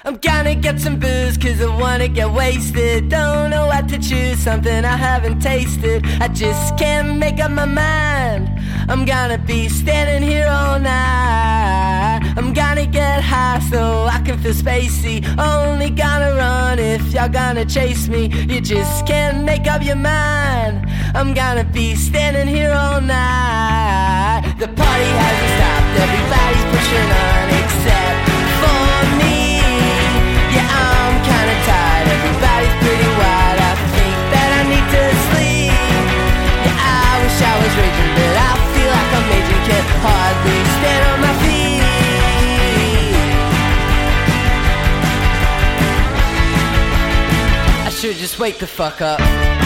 I'm gonna get some booze cause I wanna get wasted. Don't know what to choose, something I haven't tasted. I just can't make up my mind. I'm gonna be standing here all night. I'm gonna get high so I can feel spacey. Only gonna run if y'all gonna chase me. You just can't make up your mind. I'm gonna be standing here all night. The party hasn't stopped, everybody's pushing on except for me. Yeah, I'm kinda tired, everybody's pretty wide. I think that I need to sleep. Yeah, I wish I was raging, but I feel like I'm aging. Can't hardly stand on my feet. I should just wake the fuck up.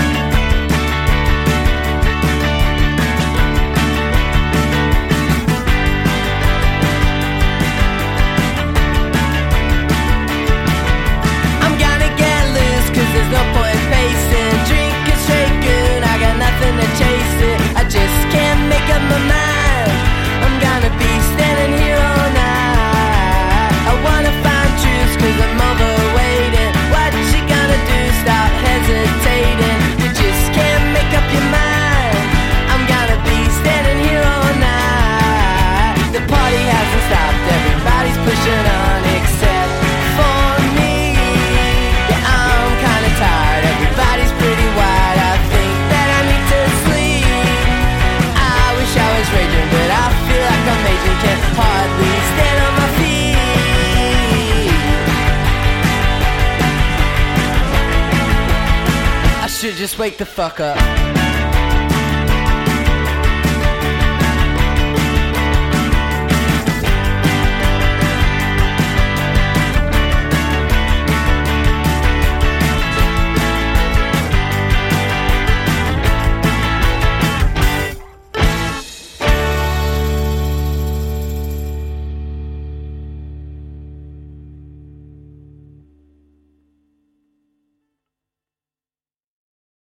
There's no point in pacing, drinking straight goon, I got nothing to chase it. I just can't make up my mind. I'm gonna be standing here all night. I wanna find truth cause I'm overweighted. What you gonna do? Stop hesitating. You just can't make up your mind. I'm gonna be standing here all night. The party hasn't stopped, everybody's pushing on except for me. Tired, everybody's pretty wide. I think that I need to sleep. I wish I was raging, but I feel like I'm aging. Can't hardly stand on my feet. I should just wake the fuck up.